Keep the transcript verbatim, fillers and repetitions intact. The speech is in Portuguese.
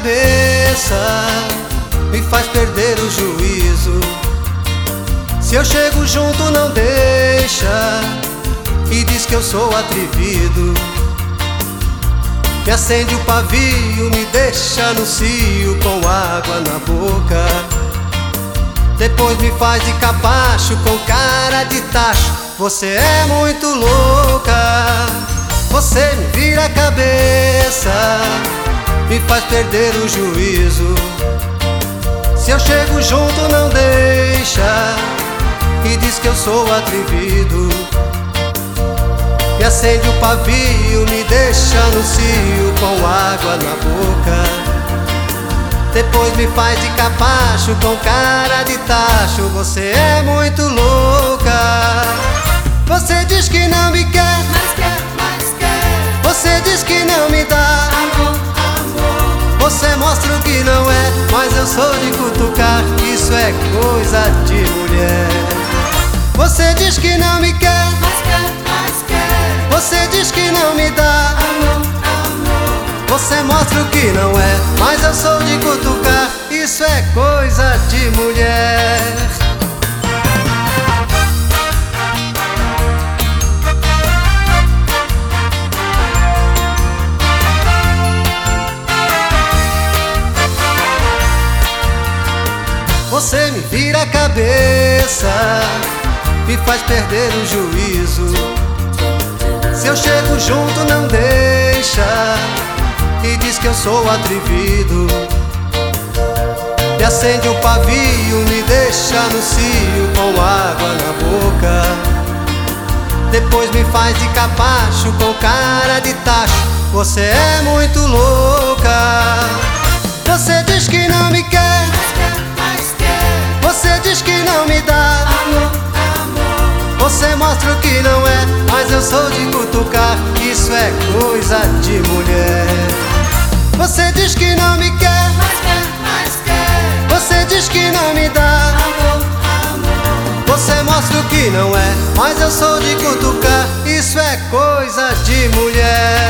cabeça, me faz perder o juízo. Se eu chego junto não deixa, e diz que eu sou atrevido. Me acende o pavio, me deixa no cio com água na boca. Depois me faz de capacho com cara de tacho. Você é muito louca, você me vira a cabeça, me faz perder o juízo. Se eu chego junto não deixa, e diz que eu sou atrevido. Me acende o pavio, me deixa no cio com água na boca. Depois me faz de capacho com cara de tacho. Você é muito louca. Você diz que não me quer, Mas quer, mas quer. você diz que não me dá. Amor, amor. Você mostra o que não é, mas eu sou de cutucar. Isso é coisa de mulher. Você diz que não me quer, Mas quer, mas quer. você diz que não me dá. Amor, amor. Você mostra o que não é, mas eu sou de cutucar. Isso é coisa de mulher. Você me vira a cabeça, me faz perder o juízo. Se eu chego junto não deixa, e diz que eu sou atrevido. Me acende o pavio, me deixa no cio com água na boca. Depois me faz de capacho com cara de tacho. Você é muito louca. Você diz que não me quer, Mas quer, mas quer. você diz que não me dá. Amor, amor. Você mostra o que não é, mas eu sou de cutucar. Isso é coisa de mulher. Você diz que não me quer, Mas quer, mas quer. você diz que não me dá. Amor, amor. Você mostra o que não é, mas eu sou de cutucar. Isso é coisa de mulher.